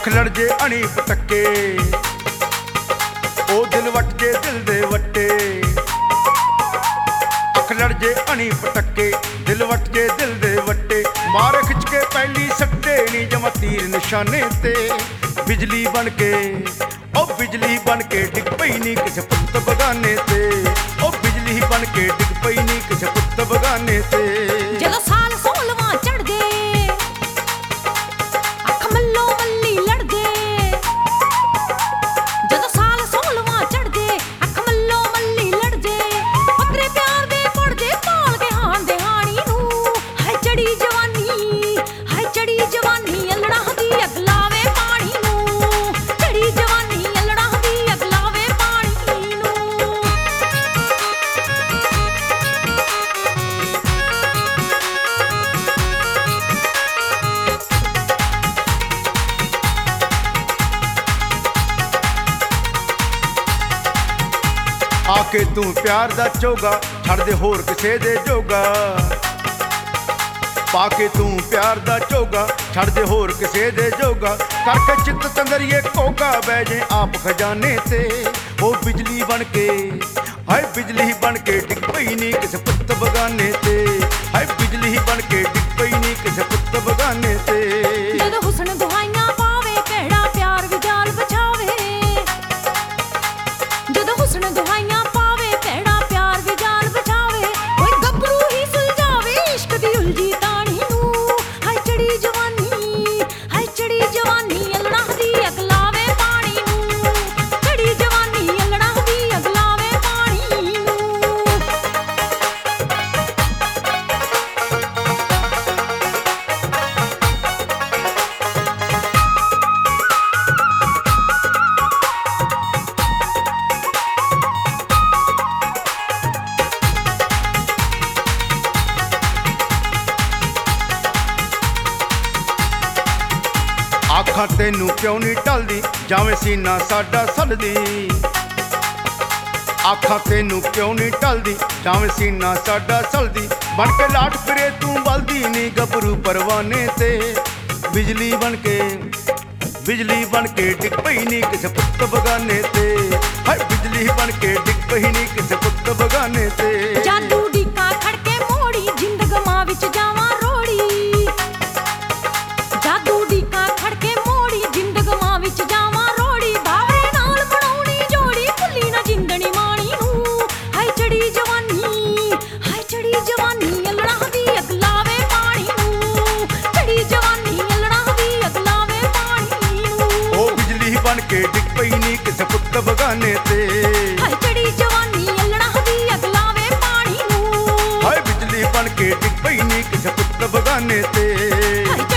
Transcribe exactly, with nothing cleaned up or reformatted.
ਅੱਖ ਲੜ ਜੇ ਅਣੀ ਪਟੱਕੇ ਉਹ ਦਿਲ ਵੱਟ ਜੇ ਦਿਲ ਦੇ ਵੱਟੇ ਅੱਖ ਲੜ ਜੇ ਅਣੀ ਪਟੱਕੇ ਦਿਲ ਵੱਟ ਜੇ ਦਿਲ ਦੇ ਵੱਟੇ ਮਾਰ ਖਿੱਚ ਕੇ ਪਹਿਲੀ ਸੱਟੇ ਨੀ ਜਮਾ ਤੀਰ ਨਿਸ਼ਾਨੇ ਤੇ ਬਿਜਲੀ ਬਣ ਕੇ ਉਹ ਬਿਜਲੀ ਬਣ ਕੇ ਡਿੱਗ ਪਈ ਨੀ ਕਿਸੇ ਪੁੱਤ ਬਗਾਨੇ ਤੇ ਉਹ ਬਿਜਲੀ ਬਣ ਕੇ ਡਿੱਗ ਪਈ ਨੀ ਕਿਸੇ ਪੁੱਤ ਬਗਾਨੇ ਤੇ ਜਦੋਂ ਸਾਲ ਸੋਲਵਾਂ ਚੜ੍ਹਦੇ ਅੱਖ ਮੱਲੋ ਮੱਲੀ ਲੜਦੇ ਜਦੋਂ ਸਾਲ ਸੋਲਵਾਂ ਚੜ੍ਹਦੇ ਅੱਖ ਮੱਲੋ ਮੱਲੀ ਲੜਦੇ ਪੱਤਰੇ ਪਿਆਰ ਦੇ ਪੜਦੇ ਪਾਲ ਕੇ ਹਾਣ ਦੇ ਹਾਣੀ ਨੂੰ ਹਾਏ ਚੜੀ ਜਵਾਨੀ ਹਾਏ ਚੜੀ ਜਵਾਨੀ ਅਲੜਾਂ ਦੀ ਅੱਗ ਲਾਵੇ ਪਾਣੀ ਨੂੰ ਚੜੀ ਜਵਾਨੀ ਅਲੜਾਂ ਦੀ ਅੱਗ ਲਾਵੇ ਪਾਣੀ ਨੂੰ ਆਕੇ ਤੂੰ ਪਿਆਰ ਦਾ ਚੋਗਾ ਛੱਡ ਦੇ ਹੋਰ ਕਿਸੇ ਦੇ ਜੋਗਾ ਪਾ ਕੇ ਤੂੰ ਪਿਆਰ ਦਾ ਚੋਗਾ ਛੱਡ ਦੇ ਹੋਰ ਕਿਸੇ ਦੇ ਜੋਗਾ ਕਰਕੇ ਚਿੱਤ ਤੰਦਰੀਏ ਕੋਕਾ ਬਹਿ ਜੇ ਆਪ ਖਜ਼ਾਨੇ ਤੇ ਉਹ ਬਿਜਲੀ ਬਣ ਕੇ ਹਾਏ ਬਿਜਲੀ ਬਣ ਕੇ ਡਿੱਗ ਪਈ ਨੀ ਕਿਸੇ ਪੁੱਤ ਬਗਾਨੇ ਤੇ ਹਾਏ ਬਿਜਲੀ ਬਣ ਕੇ ਡਿੱਗ ਪਈ ਨੀ ਕਿਸੇ ਪੁੱਤ ਬਗਾਨੇ ਤੇ ਜਦੋਂ ਹੁਸਨ ਦੁਹਾਈਆਂ ਪਾਵੇ ਕਿਹੜਾ ਪਿਆਰ ਵੀ ਜਾਲ ਬਚਾਵੇ ਜਦੋਂ ਹੁਸਨ ਦੁਹਾਈਆਂ ਪਾਵੇ ਕਿਹੜਾ ਪਿਆਰ ਵੀ ਜਾਲ ਬਚਾਵੇ ਓਏ ਗੱਭਰੂ ਹੀ ਸੁਲਝਾਵੇ ਇਸ਼ਕ ਦੀ ਉਲਝੀ ਤਾਣੀ ਨੂੰ ਹਾਏ ਚੜੀ ਜਵਾਨੀ ਹਾਏ ਚੜੀ ਜਵਾਨੀ ਅਲੜਾਂ ਦੀ ਅੱਗ ਲਾਵੇ ਪਾਣੀ ਨੂੰ ਚੜੀ ਜਵਾਨੀ ਅਲੜਾਂ ਦੀ ਅੱਗ ਲਾਵੇ ਪਾਣੀ ਨੂੰ ਆਖਾਂ ਤੈਨੂੰ ਕਿਉਂ ਨਹੀਂ ਟਲਦੀ ਜਾਵੇਂ ਸੀਨਾ ਸਾਡਾ ਸਲਦੀ ਆਖਾਂ ਤੈਨੂੰ ਕਿਉਂ ਨਹੀਂ ਟਲਦੀ ਜਾਵੇਂ ਸੀਨਾ ਸਾਡਾ ਸਲਦੀ ਬਣ ਕੇ ਲਾਟ ਫਿਰੇ ਤੂੰ ਬਲਦੀ ਨੀ ਗੱਭਰੂ ਪਰਵਾਨੇ ਤੇ ਬਿਜਲੀ ਬਣ ਕੇ ਬਿਜਲੀ ਬਣ ਕੇ ਡਿੱਗ ਪਈ ਨੀ ਕਿਸੇ ਪੁੱਤ ਬਗਾਨੇ ਤੇ ਹਾਏ ਬਿਜਲੀ ਬਣ ਕੇ ਡਿੱਗ ਪਈ ਨੀ ਕਿਸੇ ਪੁੱਤ ਬਗਾਨੇ ਤੇ ਜਾਦੂ ਡੀਕਾ ਖੜਕੇ ਮੋੜੀ ਜ਼ਿੰਦਗਮਾਂ ਵਿੱਚ ਜਾਵਾਂ ਰੋੜੀ ਜਾਦੂ ਡੀਕਾ ਖੜਕੇ ਮੋੜੀ ਜ਼ਿੰਦਗਮਾਂ ਵਿੱਚ ਜਾਵਾਂ ਰੋੜੀ ਬਾਵਰੇ ਨਾਲ ਬਣਾਉਣੀ ਜੋੜੀ ਭੁੱਲੀ ਨਾ ਜਿੰਦਣੀ ਮਾਣੀ ਨੂੰ ਹਾਏ ਚੜੀ ਜਵਾਨੀ ਹਾਏ ਚੜੀ ਜਵਾਨੀ ਅਲੜਾਂ ਦੀ ਅੱਗ ਲਾਵੇ ਪਾਣੀ ਨੂੰ ਚੜੀ ਜਵਾਨੀ ਅਲੜਾਂ ਦੀ ਅੱਗ ਲਾਵੇ ਪਾਣੀ ਨੂੰ ਉਹ ਬਿਜਲੀ ਬਣ ਕੇ ਡਿੱਗ ਪਈ ਨੀ ਕਿਸੇ ਪੁੱਤ ਬਗਾਨੇ ਤੇ ਹਾਏ ਚੜੀ ਜਵਾਨੀ ਅਲੜਾਂ ਦੀ ਅੱਗ ਲਾਵੇ ਪਾਣੀ ਨੂੰ ਹਾਏ ਬਿਜਲੀ ਬਣ ਕੇ ਡਿੱਗ ਪਈ ਨੀ ਕਿਸੇ ਪੁੱਤ ਬਗਾਨੇ ਤੇ ਹਾਏ